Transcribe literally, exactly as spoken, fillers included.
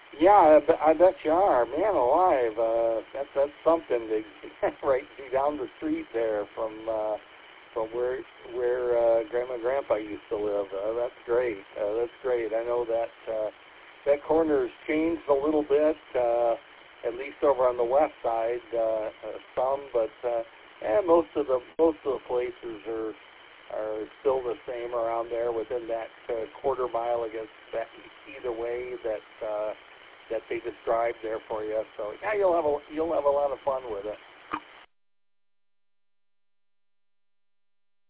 Yeah, I, bet- I bet you are. Man alive, uh, that's that's something to right down the street there from uh, from where where uh, Grandma and Grandpa used to live. Uh, that's great. Uh, that's great. I know that uh, that corner's changed a little bit, uh, at least over on the west side, uh, uh, some, but uh, yeah, most of the most of the places are are still the same around there within that uh, quarter mile against that either way that uh, that they described there for you. So yeah, you'll have a you'll have a lot of fun with it.